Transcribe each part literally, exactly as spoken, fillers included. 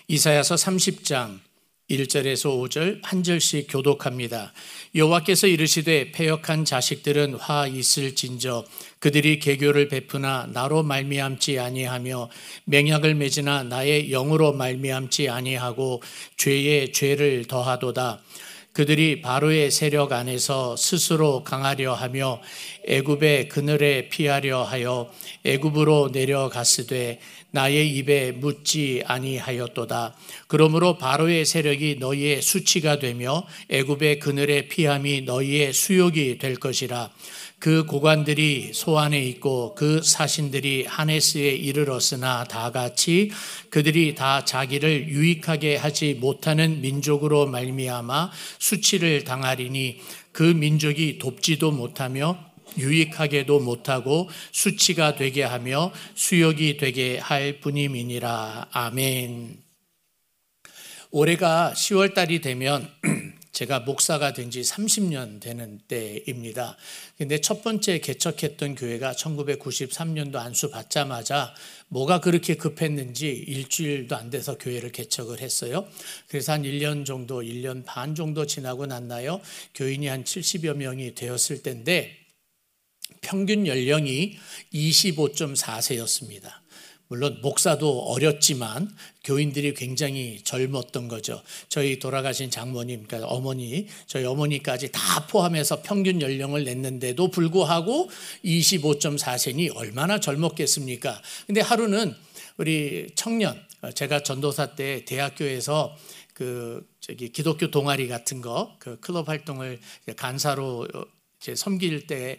이사야서 삼십 장 일 절에서 오 절 한 절씩 교독합니다. 여호와께서 이르시되 패역한 자식들은 화 있을진저 그들이 계교를 베푸나 나로 말미암지 아니하며 맹약을 맺으나 나의 영으로 말미암지 아니하고 죄에 죄를 더하도다. 그들이 바로의 세력 안에서 스스로 강하려 하며 애굽의 그늘에 피하려 하여 애굽으로 내려갔으되 나의 입에 묻지 아니하였도다. 그러므로 바로의 세력이 너희의 수치가 되며 애굽의 그늘에 피함이 너희의 수욕이 될 것이라. 그 고관들이 소안에 있고 그 사신들이 하네스에 이르렀으나 다 같이 그들이 다 자기를 유익하게 하지 못하는 민족으로 말미암아 수치를 당하리니 그 민족이 돕지도 못하며 유익하게도 못하고 수치가 되게 하며 수욕이 되게 할 뿐임이니라. 아멘. 올해가 시월 달이 되면 제가 목사가 된 지 삼십 년 되는 때입니다. 근데 첫 번째 개척했던 교회가 천구백구십삼 년도 안수 받자마자 뭐가 그렇게 급했는지 일주일도 안 돼서 교회를 개척을 했어요. 그래서 한 일 년 정도, 일 년 반 정도 지나고 났나요? 교인이 한 칠십여 명이 되었을 때인데 평균 연령이 이십오 점 사 세였습니다. 물론 목사도 어렸지만 교인들이 굉장히 젊었던 거죠. 저희 돌아가신 장모님, 그러니까 어머니, 저희 어머니까지 다 포함해서 평균 연령을 냈는데도 불구하고 이십오 점 사 세니 얼마나 젊었겠습니까? 근데 하루는 우리 청년, 제가 전도사 때 대학교에서 그 저기 기독교 동아리 같은 거, 그 클럽 활동을 간사로 이제 섬길 때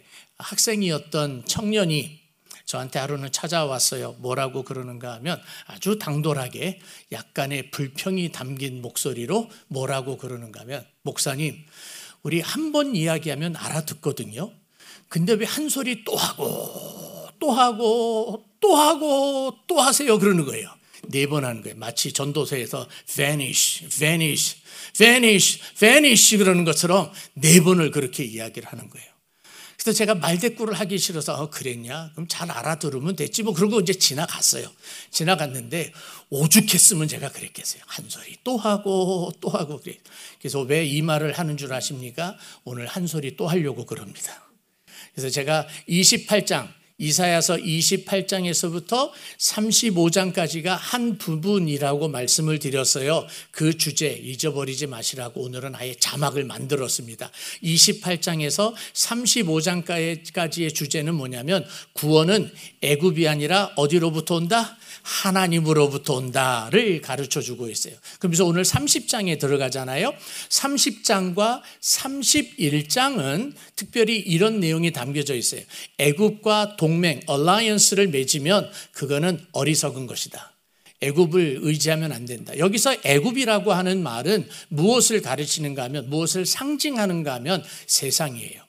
학생이었던 청년이 저한테 하루는 찾아왔어요. 뭐라고 그러는가 하면 아주 당돌하게 약간의 불평이 담긴 목소리로 뭐라고 그러는가 하면 목사님, 우리 한 번 이야기하면 알아듣거든요. 근데 왜 한 소리 또 하고 또 하고 또 하고 또 하세요 그러는 거예요. 네 번 하는 거예요. 마치 전도서에서 vanish, vanish, vanish, vanish 그러는 것처럼 네 번을 그렇게 이야기를 하는 거예요. 그래서 제가 말대꾸를 하기 싫어서 어, 그랬냐? 그럼 잘 알아들으면 됐지 뭐 그러고 이제 지나갔어요. 지나갔는데 오죽했으면 제가 그랬겠어요. 한 소리 또 하고 또 하고 그래. 그래서 왜 이 말을 하는 줄 아십니까? 오늘 한 소리 또 하려고 그럽니다. 그래서 제가 이십팔 장 이사야서 이십팔 장에서부터 삼십오 장까지가 한 부분이라고 말씀을 드렸어요. 그 주제 잊어버리지 마시라고 오늘은 아예 자막을 만들었습니다. 이십팔 장에서 삼십오 장까지의 주제는 뭐냐면 구원은 애굽이 아니라 어디로부터 온다? 하나님으로부터 온다를 가르쳐주고 있어요. 그러면서 오늘 삼십 장에 들어가잖아요. 삼십 장과 삼십일 장은 특별히 이런 내용이 담겨져 있어요. 애굽과 동맹, alliance를 맺으면 그거는 어리석은 것이다. 애굽을 의지하면 안 된다. 여기서 애굽이라고 하는 말은 무엇을 가르치는가 하면 무엇을 상징하는가 하면 세상이에요.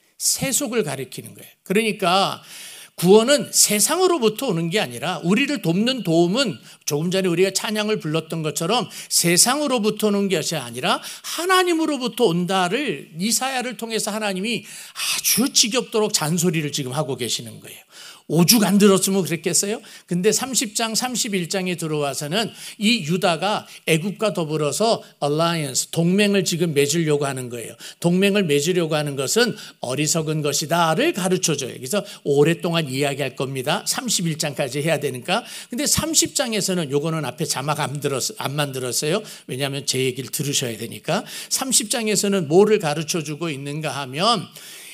세속을 가리키는 거예요. 그러니까 구원은 세상으로부터 오는 게 아니라 우리를 돕는 도움은 조금 전에 우리가 찬양을 불렀던 것처럼 세상으로부터 오는 것이 아니라 하나님으로부터 온다를 이사야를 통해서 하나님이 아주 지겹도록 잔소리를 지금 하고 계시는 거예요. 오죽 안 들었으면 그랬겠어요? 근데 삼십 장, 삼십일 장에 들어와서는 이 유다가 애굽과 더불어서 alliance, 동맹을 지금 맺으려고 하는 거예요. 동맹을 맺으려고 하는 것은 어리석은 것이다를 가르쳐줘요. 그래서 오랫동안 이야기할 겁니다. 삼십일 장까지 해야 되니까. 근데 삼십 장에서는 요거는 앞에 자막 안, 들었, 안 만들었어요. 왜냐하면 제 얘기를 들으셔야 되니까. 삼십 장에서는 뭐를 가르쳐주고 있는가 하면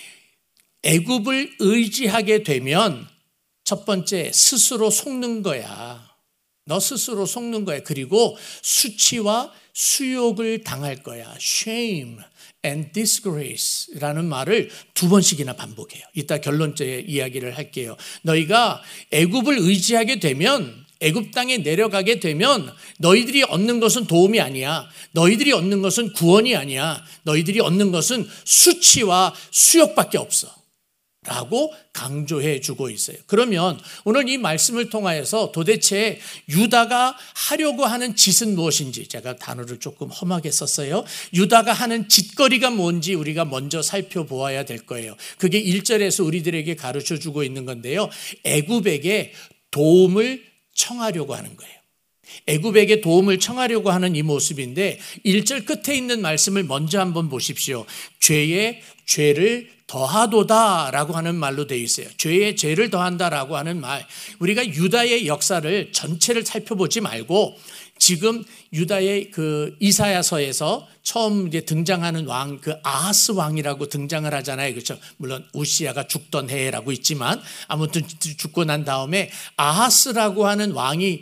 애굽을 의지하게 되면 첫 번째, 스스로 속는 거야. 너 스스로 속는 거야. 그리고 수치와 수욕을 당할 거야. Shame and disgrace라는 말을 두 번씩이나 반복해요. 이따 결론째 이야기를 할게요. 너희가 애굽을 의지하게 되면, 애굽 땅에 내려가게 되면 너희들이 얻는 것은 도움이 아니야. 너희들이 얻는 것은 구원이 아니야. 너희들이 얻는 것은 수치와 수욕밖에 없어. 라고 강조해 주고 있어요. 그러면 오늘 이 말씀을 통하여서 도대체 유다가 하려고 하는 짓은 무엇인지, 제가 단어를 조금 험하게 썼어요. 유다가 하는 짓거리가 뭔지 우리가 먼저 살펴보아야 될 거예요. 그게 일 절에서 우리들에게 가르쳐 주고 있는 건데요. 애굽에게 도움을 청하려고 하는 거예요. 애굽에게 도움을 청하려고 하는 이 모습인데 일 절 끝에 있는 말씀을 먼저 한번 보십시오. 죄에 죄를 더하도다라고 하는 말로 되어 있어요. 죄에 죄를 더한다라고 하는 말. 우리가 유다의 역사를 전체를 살펴보지 말고 지금 유다의 그 이사야서에서 처음 이제 등장하는 왕, 그 아하스 왕이라고 등장을 하잖아요. 그렇죠? 물론 우시야가 죽던 해라고 있지만 아무튼 죽고 난 다음에 아하스라고 하는 왕이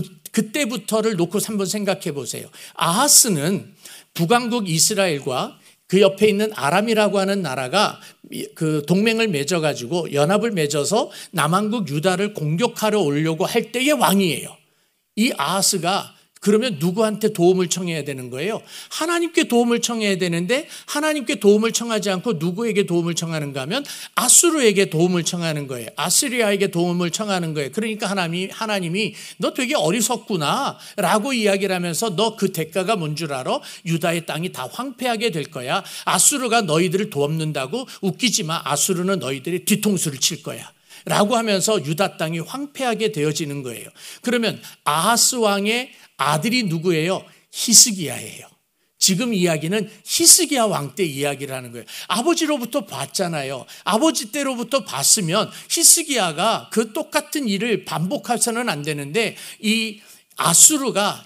그때부터를 놓고 한번 생각해 보세요. 아하스는 북왕국 이스라엘과 그 옆에 있는 아람이라고 하는 나라가 그 동맹을 맺어가지고 연합을 맺어서 남왕국 유다를 공격하러 오려고 할 때의 왕이에요. 이 아하스가 그러면 누구한테 도움을 청해야 되는 거예요? 하나님께 도움을 청해야 되는데 하나님께 도움을 청하지 않고 누구에게 도움을 청하는가 하면 아수르에게 도움을 청하는 거예요. 아시리아에게 도움을 청하는 거예요. 그러니까 하나님이, 하나님이 너 되게 어리석구나 라고 이야기를 하면서 너 그 대가가 뭔 줄 알아? 유다의 땅이 다 황폐하게 될 거야. 아수르가 너희들을 돕는다고 웃기지 마. 아수르는 너희들의 뒤통수를 칠 거야 라고 하면서 유다 땅이 황폐하게 되어지는 거예요. 그러면 아하스 왕의 아들이 누구예요? 히스기야예요. 지금 이야기는 히스기야 왕 때 이야기를 하는 거예요. 아버지로부터 봤잖아요. 아버지 때로부터 봤으면 히스기야가 그 똑같은 일을 반복해서는 안 되는데 이 아수르가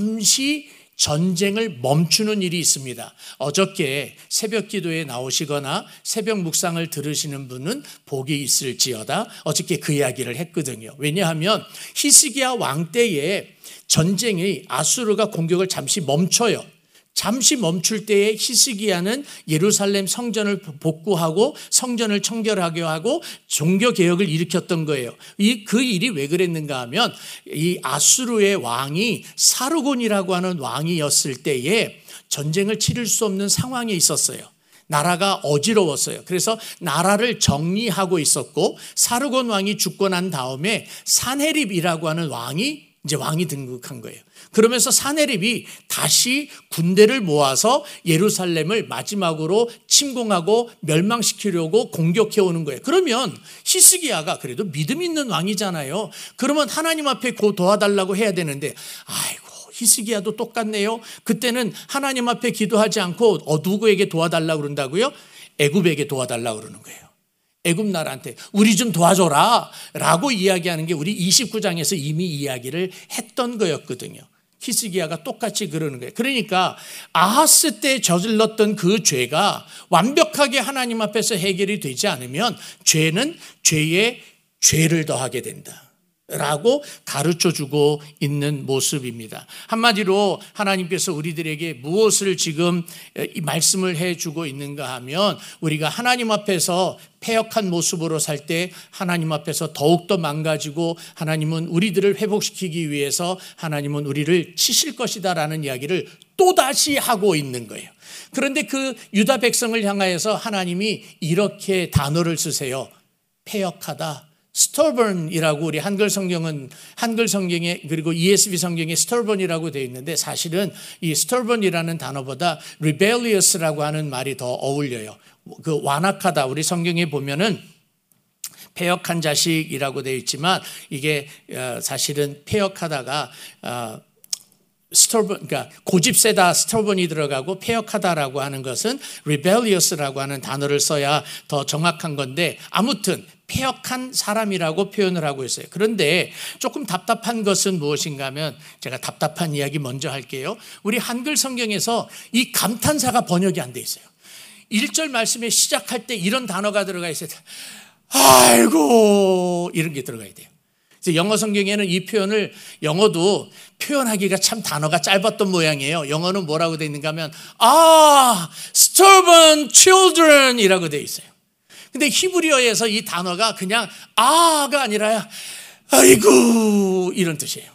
잠시 전쟁을 멈추는 일이 있습니다. 어저께 새벽 기도에 나오시거나 새벽 묵상을 들으시는 분은 복이 있을지어다. 어저께 그 이야기를 했거든요. 왜냐하면 히스기야 왕 때에 전쟁이 아수르가 공격을 잠시 멈춰요. 잠시 멈출 때에 히스기야는 예루살렘 성전을 복구하고 성전을 청결하게 하고 종교개혁을 일으켰던 거예요. 이, 그 일이 왜 그랬는가 하면 이 아수르의 왕이 사르곤이라고 하는 왕이었을 때에 전쟁을 치를 수 없는 상황에 있었어요. 나라가 어지러웠어요. 그래서 나라를 정리하고 있었고 사르곤 왕이 죽고 난 다음에 산헤립이라고 하는 왕이 이제 왕이 등극한 거예요. 그러면서 사네립이 다시 군대를 모아서 예루살렘을 마지막으로 침공하고 멸망시키려고 공격해 오는 거예요. 그러면 히스기야가 그래도 믿음 있는 왕이잖아요. 그러면 하나님 앞에 고 도와달라고 해야 되는데 아이고 히스기야도 똑같네요. 그때는 하나님 앞에 기도하지 않고 어, 누구에게 도와달라고 그런다고요? 애굽에게 도와달라고 그러는 거예요. 애굽 나라한테 우리 좀 도와줘라 라고 이야기하는 게 우리 이십구 장에서 이미 이야기를 했던 거였거든요. 히스기야가 똑같이 그러는 거예요. 그러니까 아하스 때 저질렀던 그 죄가 완벽하게 하나님 앞에서 해결이 되지 않으면 죄는 죄에 죄를 더하게 된다 라고 가르쳐주고 있는 모습입니다. 한마디로 하나님께서 우리들에게 무엇을 지금 이 말씀을 해주고 있는가 하면 우리가 하나님 앞에서 패역한 모습으로 살 때 하나님 앞에서 더욱더 망가지고 하나님은 우리들을 회복시키기 위해서 하나님은 우리를 치실 것이다 라는 이야기를 또다시 하고 있는 거예요. 그런데 그 유다 백성을 향하여서 하나님이 이렇게 단어를 쓰세요. 패역하다. stubborn이라고 우리 한글 성경은 한글 성경에 그리고 이에스비 성경에 stubborn이라고 되어 있는데 사실은 이 stubborn이라는 단어보다 rebellious라고 하는 말이 더 어울려요. 그 완악하다 우리 성경에 보면은 패역한 자식이라고 되어 있지만 이게 사실은 패역하다가 stubborn, 그러니까 고집세다 stubborn이 들어가고 패역하다라고 하는 것은 rebellious라고 하는 단어를 써야 더 정확한 건데 아무튼 패역한 사람이라고 표현을 하고 있어요. 그런데 조금 답답한 것은 무엇인가 하면 제가 답답한 이야기 먼저 할게요. 우리 한글 성경에서 이 감탄사가 번역이 안 돼 있어요. 일 절 말씀에 시작할 때 이런 단어가 들어가 있어요. 아이고 이런 게 들어가야 돼요. 그래서 영어 성경에는 이 표현을 영어도 표현하기가 참 단어가 짧았던 모양이에요. 영어는 뭐라고 돼 있는가 하면 아, stubborn children 이라고 돼 있어요. 근데 히브리어에서 이 단어가 그냥 아가 아니라 아이고 이런 뜻이에요.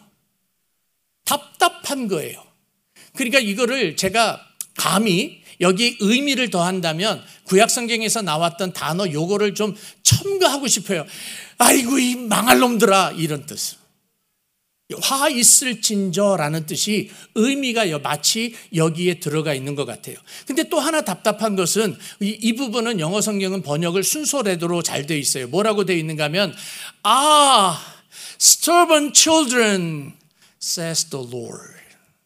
답답한 거예요. 그러니까 이거를 제가 감히 여기 의미를 더한다면 구약 성경에서 나왔던 단어 요거를 좀 첨가하고 싶어요. 아이고 이 망할 놈들아 이런 뜻. 화 있을진저라는 뜻이 의미가 마치 여기에 들어가 있는 것 같아요. 근데 또 하나 답답한 것은 이, 이 부분은 영어 성경은 번역을 순서대로 잘 되어 있어요. 뭐라고 되어 있는가 하면 아, stubborn children, says the Lord.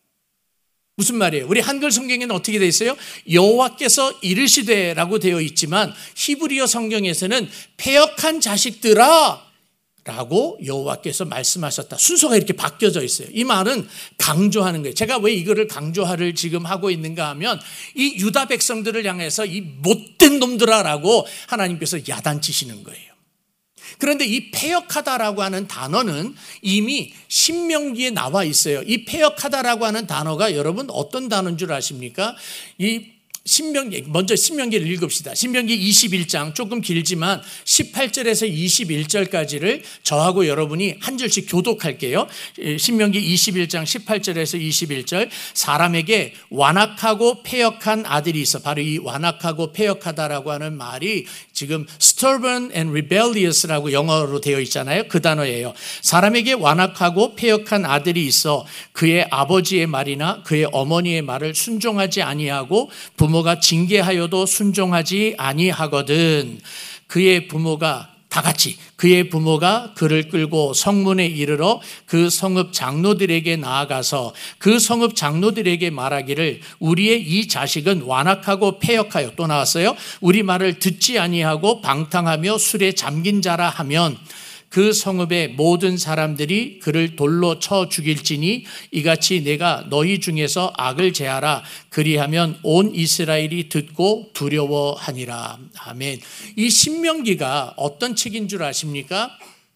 무슨 말이에요? 우리 한글 성경에는 어떻게 되어 있어요? 여호와께서 이르시되라고 되어 있지만 히브리어 성경에서는 패역한 자식들아 라고 여호와께서 말씀하셨다. 순서가 이렇게 바뀌어져 있어요. 이 말은 강조하는 거예요. 제가 왜 이거를 강조를 지금 하고 있는가 하면 이 유다 백성들을 향해서 이 못된 놈들아라고 하나님께서 야단치시는 거예요. 그런데 이 패역하다라고 하는 단어는 이미 신명기에 나와 있어요. 이 패역하다라고 하는 단어가 여러분 어떤 단어인 줄 아십니까? 이 신명기, 먼저 신명기를 읽읍시다. 신명기 이십일 장 조금 길지만 십팔 절에서 이십일 절까지를 저하고 여러분이 한 절씩 교독할게요. 신명기 이십일 장 십팔 절에서 이십일 절. 사람에게 완악하고 패역한 아들이 있어. 바로 이 완악하고 패역하다라고 하는 말이 지금 stubborn and rebellious라고 영어로 되어 있잖아요. 그 단어예요. 사람에게 완악하고 패역한 아들이 있어 그의 아버지의 말이나 그의 어머니의 말을 순종하지 아니하고 부모 부모가 징계하여도 순종하지 아니하거든. 그의 부모가 다 같이 그의 부모가 그를 끌고 성문에 이르러 그 성읍 장로들에게 나아가서 그 성읍 장로들에게 말하기를 우리의 이 자식은 완악하고 패역하여 또 나왔어요. 우리 말을 듣지 아니하고 방탕하며 술에 잠긴 자라 하면 그 성읍의 모든 사람들이 그를 돌로 쳐 죽일지니 이같이 내가 너희 중에서 악을 제하라. 그리하면 온 이스라엘이 듣고 두려워하니라. 아멘. 이 신명기가 어떤 책인 줄 아십니까?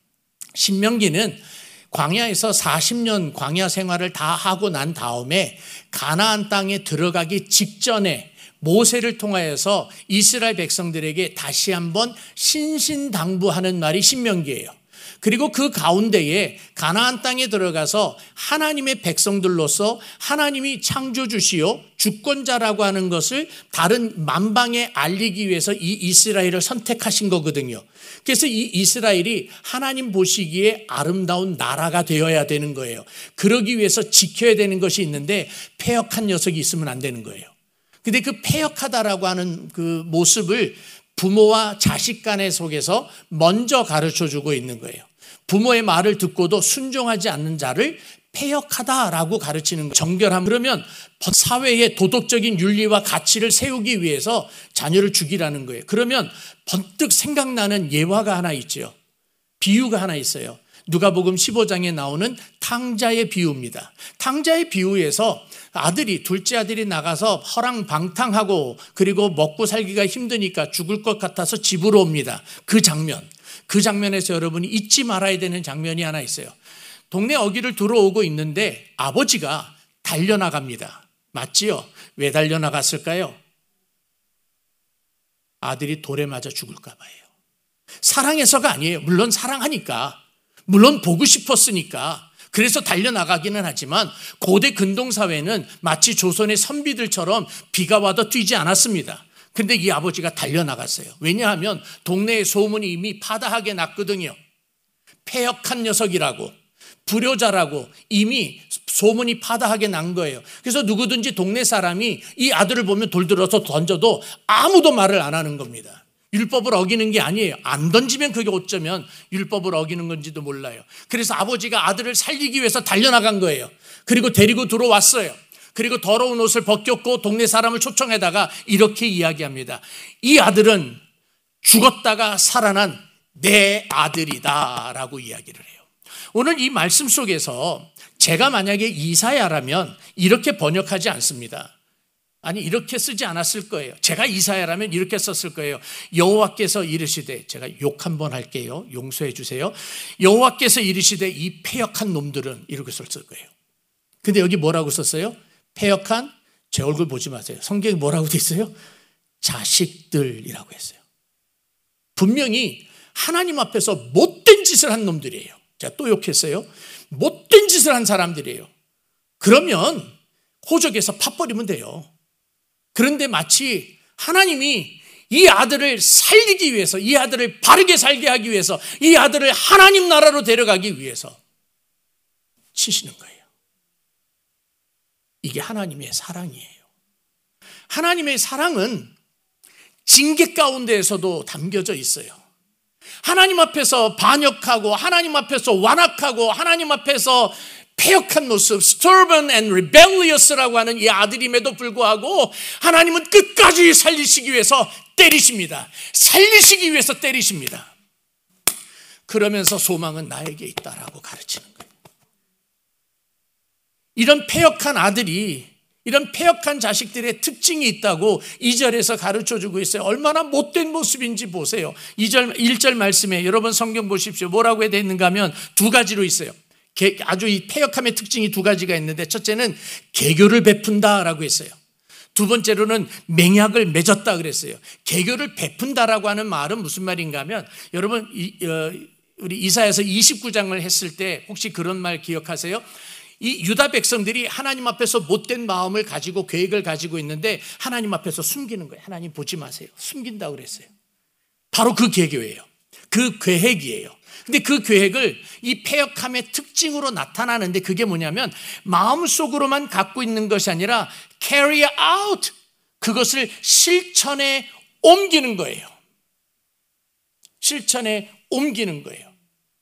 신명기는 광야에서 사십 년 광야 생활을 다 하고 난 다음에 가나안 땅에 들어가기 직전에 모세를 통하여서 이스라엘 백성들에게 다시 한번 신신당부하는 말이 신명기예요. 그리고 그 가운데에 가나안 땅에 들어가서 하나님의 백성들로서 하나님이 창조주시오 주권자라고 하는 것을 다른 만방에 알리기 위해서 이 이스라엘을 선택하신 거거든요. 그래서 이 이스라엘이 하나님 보시기에 아름다운 나라가 되어야 되는 거예요. 그러기 위해서 지켜야 되는 것이 있는데 패역한 녀석이 있으면 안 되는 거예요. 근데 그 패역하다라고 하는 그 모습을 부모와 자식 간의 속에서 먼저 가르쳐주고 있는 거예요. 부모의 말을 듣고도 순종하지 않는 자를 패역하다라고 가르치는 거예요. 정결함. 그러면 사회의 도덕적인 윤리와 가치를 세우기 위해서 자녀를 죽이라는 거예요. 그러면 번뜩 생각나는 예화가 하나 있죠. 비유가 하나 있어요. 누가복음 십오 장에 나오는 탕자의 비유입니다. 탕자의 비유에서 아들이 둘째 아들이 나가서 허랑방탕하고 그리고 먹고 살기가 힘드니까 죽을 것 같아서 집으로 옵니다. 그 장면. 그 장면에서 여러분이 잊지 말아야 되는 장면이 하나 있어요. 동네 어귀를 들어오고 있는데 아버지가 달려나갑니다. 맞지요? 왜 달려나갔을까요? 아들이 돌에 맞아 죽을까 봐요. 사랑해서가 아니에요. 물론 사랑하니까. 물론 보고 싶었으니까. 그래서 달려나가기는 하지만 고대 근동사회는 마치 조선의 선비들처럼 비가 와도 뛰지 않았습니다. 근데 이 아버지가 달려나갔어요. 왜냐하면 동네의 소문이 이미 파다하게 났거든요. 패역한 녀석이라고, 불효자라고 이미 소문이 파다하게 난 거예요. 그래서 누구든지 동네 사람이 이 아들을 보면 돌 들어서 던져도 아무도 말을 안 하는 겁니다. 율법을 어기는 게 아니에요. 안 던지면 그게 어쩌면 율법을 어기는 건지도 몰라요. 그래서 아버지가 아들을 살리기 위해서 달려나간 거예요. 그리고 데리고 들어왔어요. 그리고 더러운 옷을 벗겼고 동네 사람을 초청해다가 이렇게 이야기합니다. 이 아들은 죽었다가 살아난 내 아들이다 라고 이야기를 해요. 오늘 이 말씀 속에서 제가 만약에 이사야라면 이렇게 번역하지 않습니다. 아니 이렇게 쓰지 않았을 거예요. 제가 이사야라면 이렇게 썼을 거예요. 여호와께서 이르시되, 제가 욕 한번 할게요. 용서해 주세요. 여호와께서 이르시되 이 패역한 놈들은, 이렇게 썼을 거예요. 근데 여기 뭐라고 썼어요? 패역한, 제 얼굴 보지 마세요. 성경에 뭐라고 돼 있어요? 자식들이라고 했어요. 분명히 하나님 앞에서 못된 짓을 한 놈들이에요. 제가 또 욕했어요. 못된 짓을 한 사람들이에요. 그러면 호적에서 팥버리면 돼요. 그런데 마치 하나님이 이 아들을 살리기 위해서, 이 아들을 바르게 살게 하기 위해서, 이 아들을 하나님 나라로 데려가기 위해서 치시는 거예요. 이게 하나님의 사랑이에요. 하나님의 사랑은 징계 가운데에서도 담겨져 있어요. 하나님 앞에서 반역하고 하나님 앞에서 완악하고 하나님 앞에서 패역한 모습, stubborn and rebellious라고 하는 이 아들임에도 불구하고 하나님은 끝까지 살리시기 위해서 때리십니다. 살리시기 위해서 때리십니다. 그러면서 소망은 나에게 있다라고 가르치는 거예요. 이런 패역한 아들이, 이런 패역한 자식들의 특징이 있다고 이 절에서 가르쳐주고 있어요. 얼마나 못된 모습인지 보세요. 이 절, 일 절 말씀에 여러분 성경 보십시오. 뭐라고 되어 있는가 하면 두 가지로 있어요. 아주 이 패역함의 특징이 두 가지가 있는데, 첫째는 개교를 베푼다라고 했어요. 두 번째로는 맹약을 맺었다 그랬어요. 개교를 베푼다라고 하는 말은 무슨 말인가 하면, 여러분 우리 이사야서 이십구 장을 했을 때 혹시 그런 말 기억하세요? 이 유다 백성들이 하나님 앞에서 못된 마음을 가지고 계획을 가지고 있는데 하나님 앞에서 숨기는 거예요. 하나님 보지 마세요. 숨긴다고 그랬어요. 바로 그 계교예요. 그 계획이에요. 근데 그 계획을 이 패역함의 특징으로 나타나는데, 그게 뭐냐면 마음속으로만 갖고 있는 것이 아니라 carry out, 그것을 실천에 옮기는 거예요. 실천에 옮기는 거예요.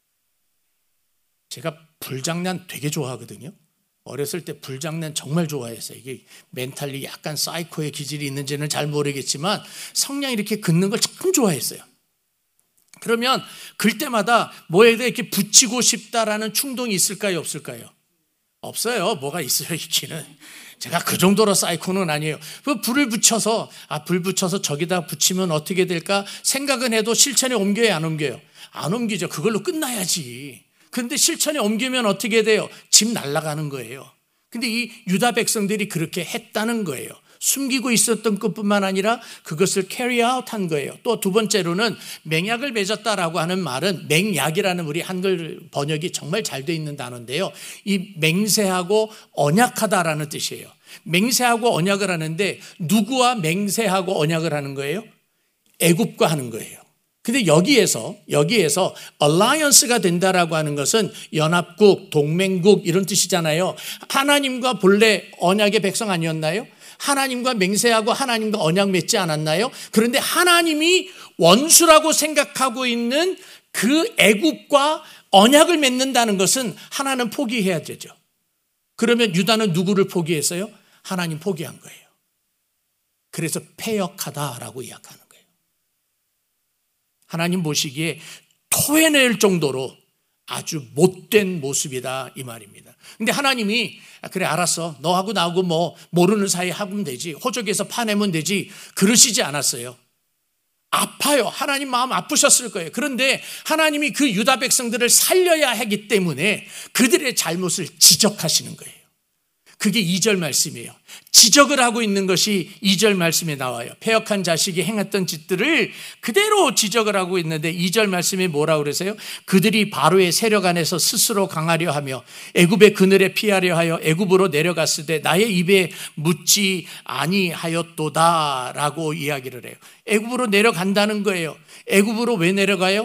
제가 불장난 되게 좋아하거든요. 어렸을 때 불장난 정말 좋아했어요. 이게 멘탈리 약간 사이코의 기질이 있는지는 잘 모르겠지만 성냥 이렇게 긋는 걸 참 좋아했어요. 그러면 글 때마다 뭐에다 이렇게 붙이고 싶다라는 충동이 있을까요, 없을까요? 없어요. 뭐가 있어요, 있기는. 제가 그 정도로 사이코는 아니에요. 그 불을 붙여서, 아, 불 붙여서 저기다 붙이면 어떻게 될까 생각은 해도 실천에 옮겨요, 안 옮겨요? 안 옮기죠. 그걸로 끝나야지. 그런데 실천에 옮기면 어떻게 돼요? 집 날아가는 거예요. 근데 이 유다 백성들이 그렇게 했다는 거예요. 숨기고 있었던 것뿐만 아니라 그것을 carry out 한 거예요. 또 두 번째로는 맹약을 맺었다라고 하는 말은, 맹약이라는 우리 한글 번역이 정말 잘 돼 있는 단어인데요. 이 맹세하고 언약하다라는 뜻이에요. 맹세하고 언약을 하는데 누구와 맹세하고 언약을 하는 거예요? 애굽과 하는 거예요. 근데 여기에서 여기에서 alliance가 된다라고 하는 것은 연합국, 동맹국 이런 뜻이잖아요. 하나님과 본래 언약의 백성 아니었나요? 하나님과 맹세하고 하나님과 언약 맺지 않았나요? 그런데 하나님이 원수라고 생각하고 있는 그 애굽과 언약을 맺는다는 것은 하나는 포기해야 되죠. 그러면 유다는 누구를 포기했어요? 하나님 포기한 거예요. 그래서 패역하다라고 이야기하는 거예요. 하나님 보시기에 토해낼 정도로 아주 못된 모습이다 이 말입니다. 근데 하나님이 그래 알았어, 너하고 나하고 뭐 모르는 사이 하면 되지, 호적에서 파내면 되지, 그러시지 않았어요. 아파요. 하나님 마음 아프셨을 거예요. 그런데 하나님이 그 유다 백성들을 살려야 하기 때문에 그들의 잘못을 지적하시는 거예요. 그게 이 절 말씀이에요. 지적을 하고 있는 것이 이 절 말씀에 나와요. 패역한 자식이 행했던 짓들을 그대로 지적을 하고 있는데 이 절 말씀에 뭐라고 그러세요? 그들이 바로의 세력 안에서 스스로 강하려 하며 애굽의 그늘에 피하려 하여 애굽으로 내려갔을 때 나의 입에 묻지 아니하였도다 라고 이야기를 해요. 애굽으로 내려간다는 거예요. 애굽으로 왜 내려가요?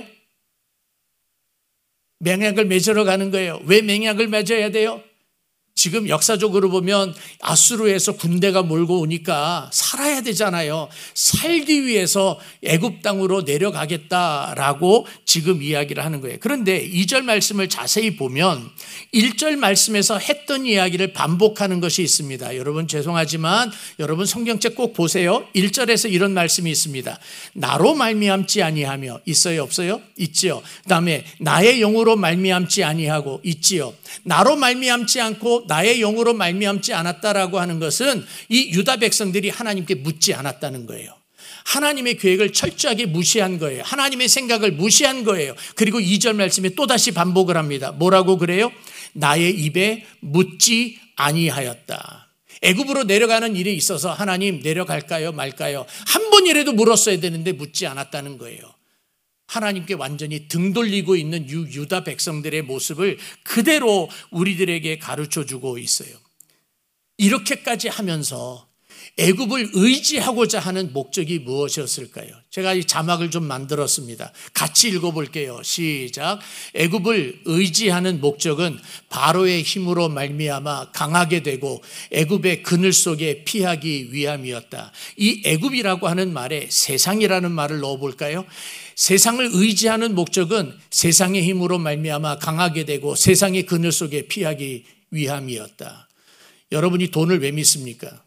맹약을 맺으러 가는 거예요. 왜 맹약을 맺어야 돼요? 지금 역사적으로 보면 아수르에서 군대가 몰고 오니까 살아야 되잖아요. 살기 위해서 애굽 땅으로 내려가겠다라고 지금 이야기를 하는 거예요. 그런데 이 절 말씀을 자세히 보면 일 절 말씀에서 했던 이야기를 반복하는 것이 있습니다. 여러분 죄송하지만 여러분 성경책 꼭 보세요. 일 절에서 이런 말씀이 있습니다. 나로 말미암지 아니하며, 있어요 없어요? 있지요. 그다음에 나의 영으로 말미암지 아니하고, 있지요. 나로 말미암지 않고 나의 영으로 말미암지 않았다라고 하는 것은 이 유다 백성들이 하나님께 묻지 않았다는 거예요. 하나님의 계획을 철저하게 무시한 거예요. 하나님의 생각을 무시한 거예요. 그리고 이 절 말씀에 또다시 반복을 합니다. 뭐라고 그래요? 나의 입에 묻지 아니하였다. 애굽으로 내려가는 일에 있어서 하나님 내려갈까요 말까요? 한 번이라도 물었어야 되는데 묻지 않았다는 거예요. 하나님께 완전히 등 돌리고 있는 유, 유다 백성들의 모습을 그대로 우리들에게 가르쳐주고 있어요. 이렇게까지 하면서 애굽을 의지하고자 하는 목적이 무엇이었을까요? 제가 이 자막을 좀 만들었습니다. 같이 읽어볼게요. 시작. 애굽을 의지하는 목적은 바로의 힘으로 말미암아 강하게 되고 애굽의 그늘 속에 피하기 위함이었다. 이 애굽이라고 하는 말에 세상이라는 말을 넣어볼까요? 세상을 의지하는 목적은 세상의 힘으로 말미암아 강하게 되고 세상의 그늘 속에 피하기 위함이었다. 여러분이 돈을 왜 믿습니까?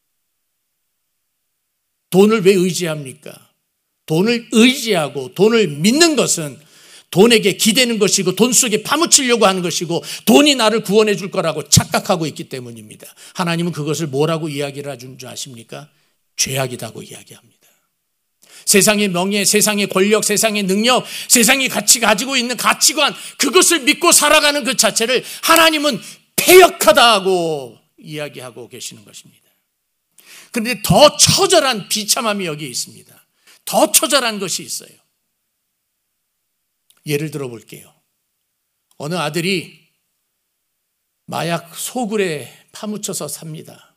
돈을 왜 의지합니까? 돈을 의지하고 돈을 믿는 것은 돈에게 기대는 것이고 돈 속에 파묻히려고 하는 것이고 돈이 나를 구원해 줄 거라고 착각하고 있기 때문입니다. 하나님은 그것을 뭐라고 이야기를 하는 줄 아십니까? 죄악이라고 이야기합니다. 세상의 명예, 세상의 권력, 세상의 능력, 세상이 같이 가지고 있는 가치관, 그것을 믿고 살아가는 그 자체를 하나님은 패역하다고 이야기하고 계시는 것입니다. 그런데 더 처절한 비참함이 여기에 있습니다. 더 처절한 것이 있어요. 예를 들어 볼게요. 어느 아들이 마약 소굴에 파묻혀서 삽니다.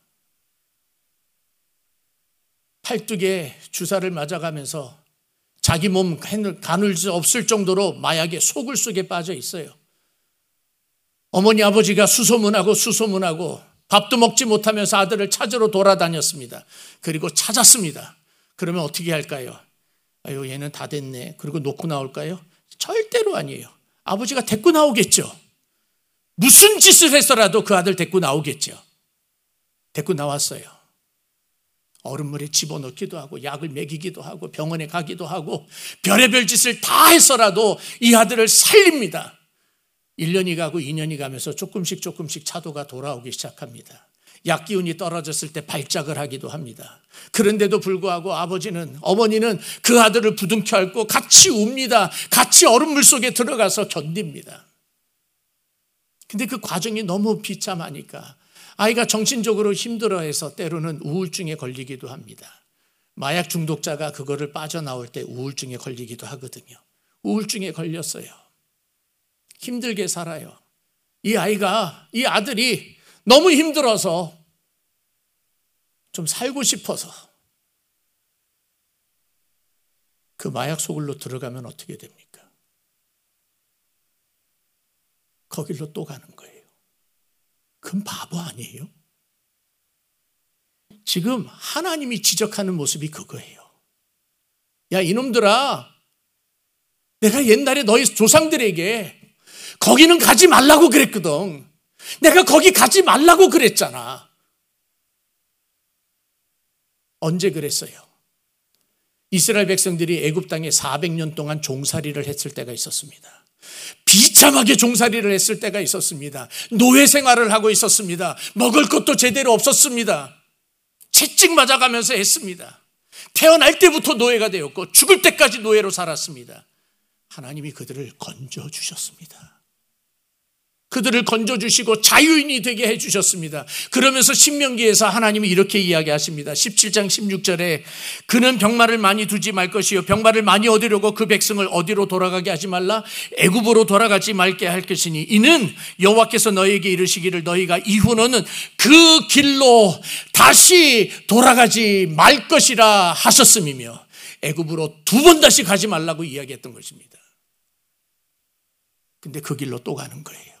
팔뚝에 주사를 맞아가면서 자기 몸 가눌 수 없을 정도로 마약의 소굴 속에 빠져 있어요. 어머니 아버지가 수소문하고 수소문하고 밥도 먹지 못하면서 아들을 찾으러 돌아다녔습니다. 그리고 찾았습니다. 그러면 어떻게 할까요? 아유, 얘는 다 됐네. 그리고 놓고 나올까요? 절대로 아니에요. 아버지가 데리고 나오겠죠. 무슨 짓을 해서라도 그 아들 데리고 나오겠죠. 데리고 나왔어요. 얼음물에 집어넣기도 하고 약을 먹이기도 하고 병원에 가기도 하고 별의별 짓을 다 해서라도 이 아들을 살립니다. 일 년이 가고 이 년이 가면서 조금씩 조금씩 차도가 돌아오기 시작합니다. 약 기운이 떨어졌을 때 발작을 하기도 합니다. 그런데도 불구하고 아버지는, 어머니는 그 아들을 부둥켜 안고 같이 웁니다. 같이 얼음물 속에 들어가서 견딥니다. 근데 그 과정이 너무 비참하니까 아이가 정신적으로 힘들어해서 때로는 우울증에 걸리기도 합니다. 마약 중독자가 그거를 빠져나올 때 우울증에 걸리기도 하거든요. 우울증에 걸렸어요. 힘들게 살아요. 이 아이가, 이 아들이 너무 힘들어서 좀 살고 싶어서 그 마약 소굴로 들어가면 어떻게 됩니까? 거길로 또 가는 거예요. 그건 바보 아니에요? 지금 하나님이 지적하는 모습이 그거예요. 야, 이놈들아, 내가 옛날에 너희 조상들에게 거기는 가지 말라고 그랬거든. 내가 거기 가지 말라고 그랬잖아. 언제 그랬어요? 이스라엘 백성들이 애굽 땅에 사백 년 동안 종살이를 했을 때가 있었습니다. 비참하게 종살이를 했을 때가 있었습니다. 노예 생활을 하고 있었습니다. 먹을 것도 제대로 없었습니다. 채찍 맞아가면서 했습니다. 태어날 때부터 노예가 되었고 죽을 때까지 노예로 살았습니다. 하나님이 그들을 건져주셨습니다. 그들을 건져주시고 자유인이 되게 해주셨습니다. 그러면서 신명기에서 하나님이 이렇게 이야기하십니다. 십칠 장 십육 절에 그는 병마를 많이 두지 말 것이요 병마를 많이 얻으려고 그 백성을 어디로 돌아가게 하지 말라 애굽으로 돌아가지 말게 할 것이니 이는 여호와께서 너희에게 이르시기를 너희가 이후로는 그 길로 다시 돌아가지 말 것이라 하셨음이며 애굽으로 두 번 다시 가지 말라고 이야기했던 것입니다. 근데 그 길로 또 가는 거예요.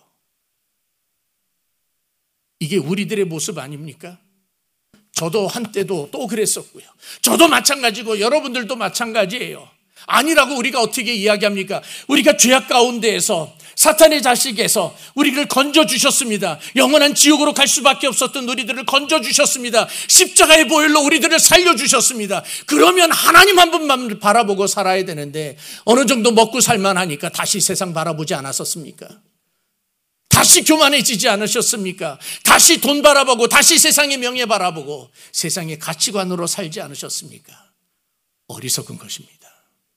이게 우리들의 모습 아닙니까? 저도 한때도 또 그랬었고요. 저도 마찬가지고 여러분들도 마찬가지예요. 아니라고 우리가 어떻게 이야기합니까? 우리가 죄악 가운데에서 사탄의 자식에서 우리를 건져주셨습니다. 영원한 지옥으로 갈 수밖에 없었던 우리들을 건져주셨습니다. 십자가의 보혈로 우리들을 살려주셨습니다. 그러면 하나님 한 분만 바라보고 살아야 되는데 어느 정도 먹고 살만하니까 다시 세상 바라보지 않았었습니까? 다시 교만해지지 않으셨습니까? 다시 돈 바라보고 다시 세상의 명예 바라보고 세상의 가치관으로 살지 않으셨습니까? 어리석은 것입니다.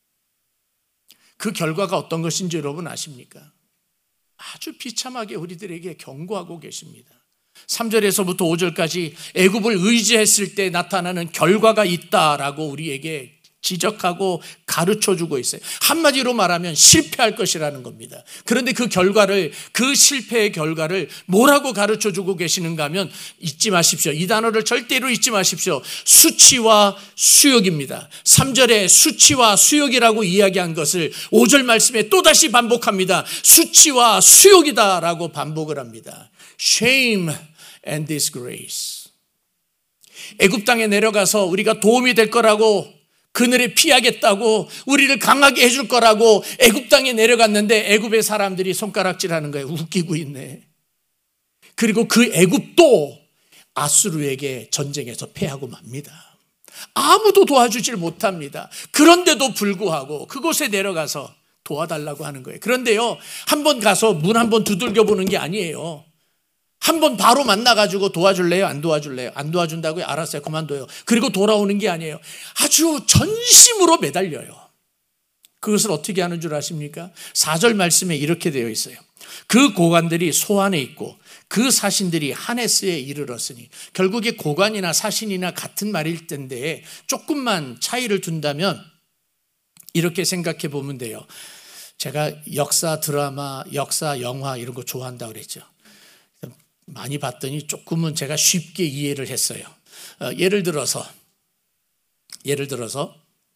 그 결과가 어떤 것인지 여러분 아십니까? 아주 비참하게 우리들에게 경고하고 계십니다. 삼 절에서부터 오 절까지 애굽을 의지했을 때 나타나는 결과가 있다라고 우리에게 지적하고 가르쳐주고 있어요. 한마디로 말하면 실패할 것이라는 겁니다. 그런데 그 결과를, 그 실패의 결과를 뭐라고 가르쳐주고 계시는가 하면 잊지 마십시오. 이 단어를 절대로 잊지 마십시오. 수치와 수욕입니다. 삼 절에 수치와 수욕이라고 이야기한 것을 오 절 말씀에 또다시 반복합니다. 수치와 수욕이다라고 반복을 합니다. Shame and disgrace. 애굽 땅에 내려가서 우리가 도움이 될 거라고 그늘에 피하겠다고 우리를 강하게 해줄 거라고 애굽 땅에 내려갔는데 애굽의 사람들이 손가락질하는 거예요. 웃기고 있네. 그리고 그 애굽도 아수르에게 전쟁에서 패하고 맙니다. 아무도 도와주질 못합니다. 그런데도 불구하고 그곳에 내려가서 도와달라고 하는 거예요. 그런데요, 한번 가서 문 한번 두들겨 보는 게 아니에요. 한번 바로 만나가지고 도와줄래요? 안 도와줄래요? 안 도와준다고요? 알았어요. 그만둬요. 그리고 돌아오는 게 아니에요. 아주 전심으로 매달려요. 그것을 어떻게 하는 줄 아십니까? 사 절 말씀에 이렇게 되어 있어요. 그 고관들이 소안에 있고 그 사신들이 하네스에 이르렀으니, 결국에 고관이나 사신이나 같은 말일 텐데 조금만 차이를 둔다면 이렇게 생각해 보면 돼요. 제가 역사 드라마, 역사 영화 이런 거 좋아한다고 그랬죠. 많이 봤더니 조금은 제가 쉽게 이해를 했어요. 어, 예를 들어서 예를 들어서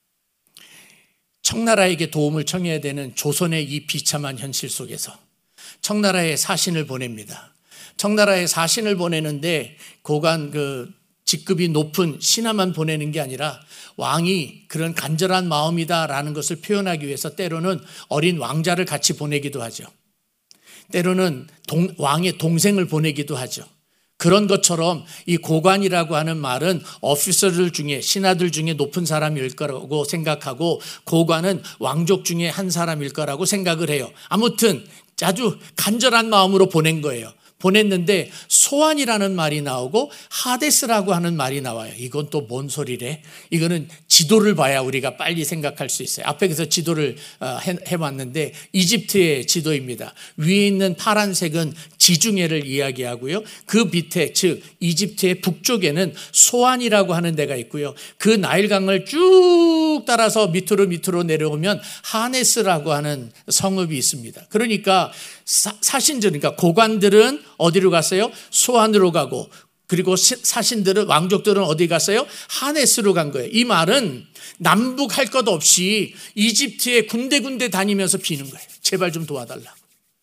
청나라에게 도움을 청해야 되는 조선의 이 비참한 현실 속에서 청나라에 사신을 보냅니다. 청나라에 사신을 보내는데 고관 그 직급이 높은 신하만 보내는 게 아니라 왕이 그런 간절한 마음이다라는 것을 표현하기 위해서 때로는 어린 왕자를 같이 보내기도 하죠. 때로는 동, 왕의 동생을 보내기도 하죠. 그런 것처럼 이 고관이라고 하는 말은 오피서들 중에, 신하들 중에 높은 사람일 거라고 생각하고 고관은 왕족 중에 한 사람일 거라고 생각을 해요. 아무튼 아주 간절한 마음으로 보낸 거예요. 보냈는데 소안이라는 말이 나오고 하데스라고 하는 말이 나와요. 이건 또 뭔 소리래? 이거는 지도를 봐야 우리가 빨리 생각할 수 있어요. 앞에서 지도를 해봤는데 이집트의 지도입니다. 위에 있는 파란색은 지중해를 이야기하고요. 그 밑에, 즉 이집트의 북쪽에는 소안이라고 하는 데가 있고요. 그 나일강을 쭉 따라서 밑으로 밑으로 내려오면 하네스라고 하는 성읍이 있습니다. 그러니까 사, 사신들, 그러니까 고관들은 어디로 갔어요? 소안으로 가고, 그리고 사신들은, 왕족들은 어디 갔어요? 하네스로 간 거예요. 이 말은 남북 할 것 없이 이집트에 군데군데 다니면서 비는 거예요. 제발 좀 도와달라고.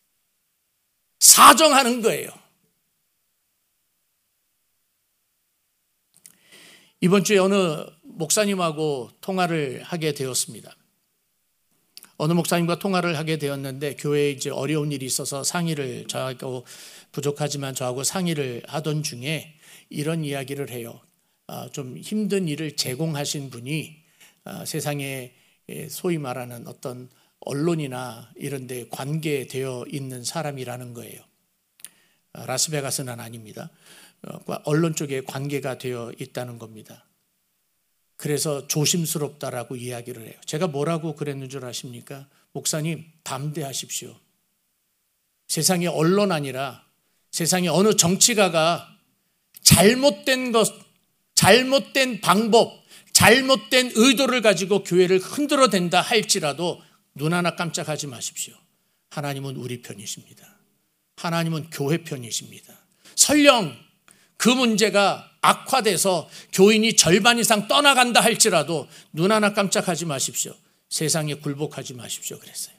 사정하는 거예요. 이번 주에 어느 목사님하고 통화를 하게 되었습니다. 어느 목사님과 통화를 하게 되었는데 교회에 이제 어려운 일이 있어서 상의를, 저하고 부족하지만 저하고 상의를 하던 중에 이런 이야기를 해요. 좀 힘든 일을 제공하신 분이 세상에 소위 말하는 어떤 언론이나 이런 데 관계되어 있는 사람이라는 거예요. 라스베가스는 아닙니다. 언론 쪽에 관계가 되어 있다는 겁니다. 그래서 조심스럽다라고 이야기를 해요. 제가 뭐라고 그랬는 줄 아십니까? 목사님, 담대하십시오. 세상에 언론 아니라 세상에 어느 정치가가 잘못된 것, 잘못된 방법, 잘못된 의도를 가지고 교회를 흔들어 댄다 할지라도 눈 하나 깜짝하지 마십시오. 하나님은 우리 편이십니다. 하나님은 교회 편이십니다. 설령 그 문제가 악화돼서 교인이 절반 이상 떠나간다 할지라도 눈 하나 깜짝하지 마십시오. 세상에 굴복하지 마십시오. 그랬어요.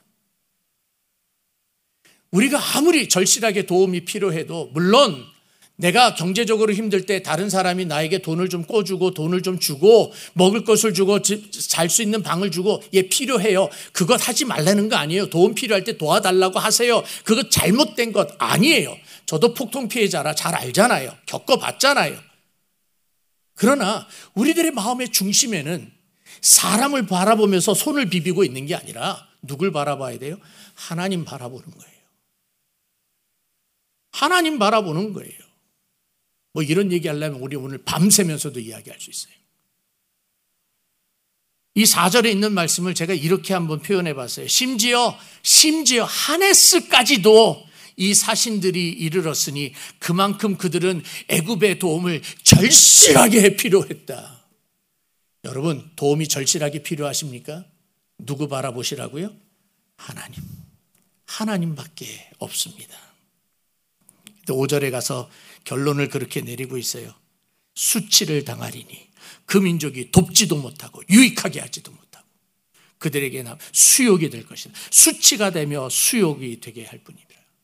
우리가 아무리 절실하게 도움이 필요해도, 물론 내가 경제적으로 힘들 때 다른 사람이 나에게 돈을 좀 꿔주고 돈을 좀 주고 먹을 것을 주고 잘 수 있는 방을 주고, 예, 필요해요. 그것 하지 말라는 거 아니에요. 도움 필요할 때 도와달라고 하세요. 그것 잘못된 것 아니에요. 저도 폭동 피해자라 잘 알잖아요. 겪어봤잖아요. 그러나 우리들의 마음의 중심에는 사람을 바라보면서 손을 비비고 있는 게 아니라 누굴 바라봐야 돼요? 하나님 바라보는 거예요. 하나님 바라보는 거예요. 뭐 이런 얘기 하려면 우리 오늘 밤새면서도 이야기할 수 있어요. 이 사 절에 있는 말씀을 제가 이렇게 한번 표현해 봤어요. 심지어 심지어 하네스까지도 이 사신들이 이르렀으니 그만큼 그들은 애굽의 도움을 절실하게 필요했다. 여러분, 도움이 절실하게 필요하십니까? 누구 바라보시라고요? 하나님. 하나님밖에 없습니다. 오 절에 가서 결론을 그렇게 내리고 있어요. 수치를 당하리니 그 민족이 돕지도 못하고 유익하게 하지도 못하고 그들에게는 수욕이 될 것이다. 수치가 되며 수욕이 되게 할 뿐이다.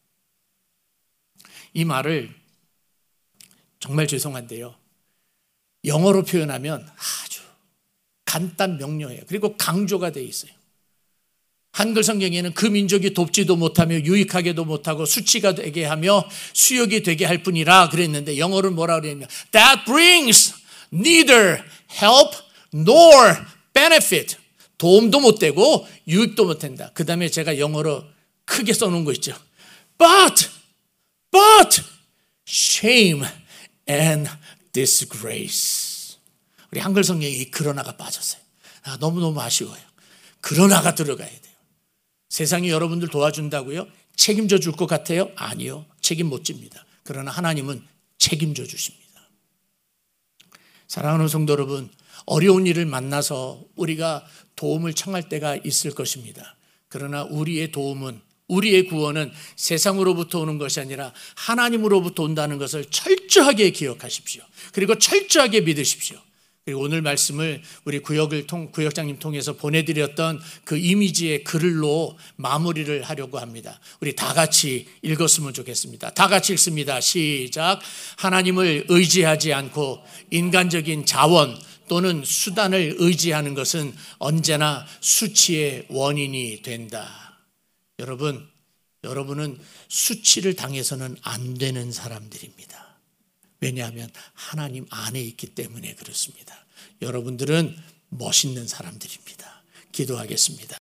이 말을 정말 죄송한데요, 영어로 표현하면 아주 간단 명료해요. 그리고 강조가 돼 있어요. 한글 성경에는 그 민족이 돕지도 못하며 유익하게도 못하고 수치가 되게 하며 수욕이 되게 할 뿐이라 그랬는데 영어로 뭐라 그랬냐면 That brings neither help nor benefit. 도움도 못 되고 유익도 못 된다. 그 다음에 제가 영어로 크게 써놓은 거 있죠. But, but shame and disgrace. 우리 한글 성경에 이 그러나가 빠졌어요. 아, 너무너무 아쉬워요. 그러나가 들어가야 돼요. 세상이 여러분들 도와준다고요? 책임져 줄 것 같아요? 아니요. 책임 못 집니다. 그러나 하나님은 책임져 주십니다. 사랑하는 성도 여러분, 어려운 일을 만나서 우리가 도움을 청할 때가 있을 것입니다. 그러나 우리의 도움은, 우리의 구원은 세상으로부터 오는 것이 아니라 하나님으로부터 온다는 것을 철저하게 기억하십시오. 그리고 철저하게 믿으십시오. 그리고 오늘 말씀을 우리 구역을 통, 구역장님 통해서 보내드렸던 그 이미지의 글로 마무리를 하려고 합니다. 우리 다 같이 읽었으면 좋겠습니다. 다 같이 읽습니다. 시작. 하나님을 의지하지 않고 인간적인 자원 또는 수단을 의지하는 것은 언제나 수치의 원인이 된다. 여러분, 여러분은 수치를 당해서는 안 되는 사람들입니다. 왜냐하면 하나님 안에 있기 때문에 그렇습니다. 여러분들은 멋있는 사람들입니다. 기도하겠습니다.